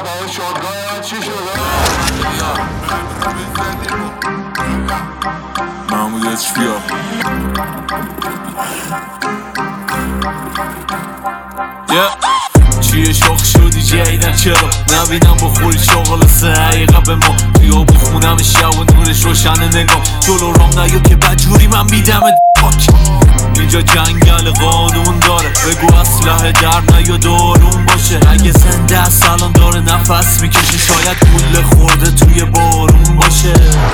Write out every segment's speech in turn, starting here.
شادگاه چی شده؟ محمود اچفیا چیه شاخ شدی جیدن چرا نبینم بخوری شاغل سه حقیقه به ما بیا بخونم شب و نورش روشن نگاه جلو رام نیا که بدجوری من بیدمت اینجا جنگل قانون داره بگو اسلحه در نیا دارون باشه اگه زنده است الان داره نفس میکشه شاید گوله خورده توی بارون باشه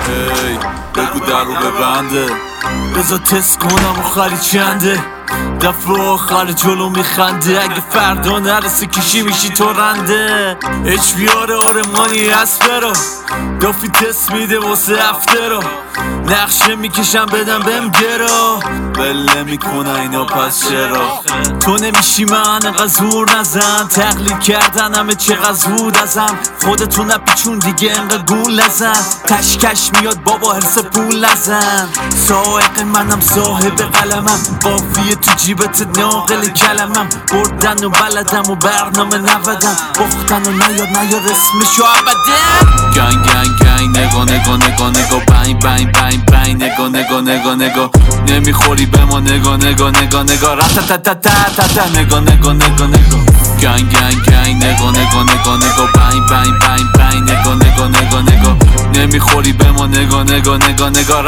هی بگو در رو ببنده بذار تست کنم آخری چنده دفعه آخر جلو میخنده اگه فردا نرسه کشی میشی تو رنده اچ بیاره آرمانی هست برا دافی تست میده واسه هفته را نقشه میکشم بدم بهم گرا بله میکنه اینا پس چرا تو نمیشی من غزور نزن تقلید کردن همه چقدر زود ازم خودتو نپیچون دیگه انقدر گول نزن کشکش میاد بابا حرس پول نزن سائق منم صاحب قلمم قافیه تو جیبت ناقل کلمم بردن و بلدم و برنامه نودم باختن و نیاد اسمشو ابدا گنگ گنگ گنگ نگاه نگاه نگاه نگاه بنگ بنگ بنگ بنگ نگاه نگاه نگاه نگاه نمیخوری به ما نگاه نگاه نگاه نگاه رتتتتتت نگاه نگاه نگاه نگاه گنگ گنگ گنگ نگاه نگاه نگاه نگاه بنگ بنگ بنگ بنگ نگاه نگاه نگاه نگاه نمیخوری به ما نگاه نگاه نگاه نگاه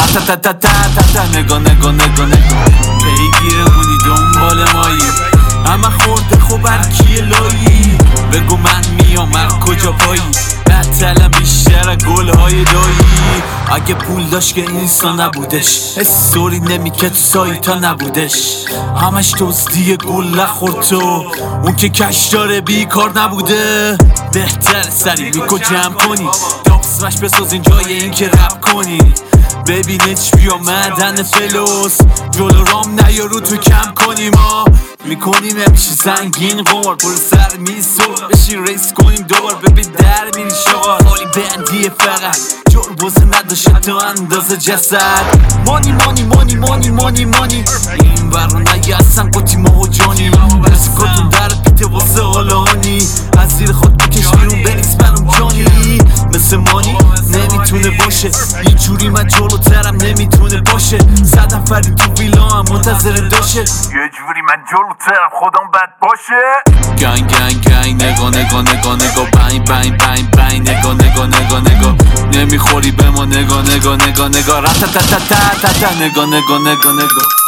رتتتتتت نگاه نگاه نگاه نگاه پیگیرمونی دنبال مایی اما خورده خوب هرکیه لایی بگو من میام هر کجا پایی بطلم بیشتر گلهای دایی اگه پول داشت که اینستا نبودش استوری نمیکرد سایتا نبودش همش دزدی گل نخورد تو اون که کش داره بیکار نبوده بهتر سری میکو جمع کنی داپسمش بسازین جای این که رپ کنی ببین اچ بیا معدن فلوس جلو رام نیارو تو کم کنیم ما میکنیم همیشه زنگین قمار برو سر میسور بشین ریس کنیم دوبار ببین در میری شغال حالی بندیه فقط جربوزه نداشته تو اندازه جسد مانی مانی مانی مانی مانی مانی این برا نگه اصلا قطی ما و جانی برسی کتون در پیته واسه حالانی از زیر خود بکش بیرون بریز برام جانی مثل مانی نمیتونه باشه اینجوری من جلوترم نمیتونه باشه 100 نفری تو ویلا هم منتظر داشه یه جوری من جلوترم خودم بد باشه گنگ گنگ گنگ نگاه نگاه نگاه نگاه بنگ بنگ بنگ بنگ نگاه نگاه نگاه نگاه نمیخوری به ما نگاه نگاه نگاه نگاه رتتتتتت نگاه نگاه نگاه نگاه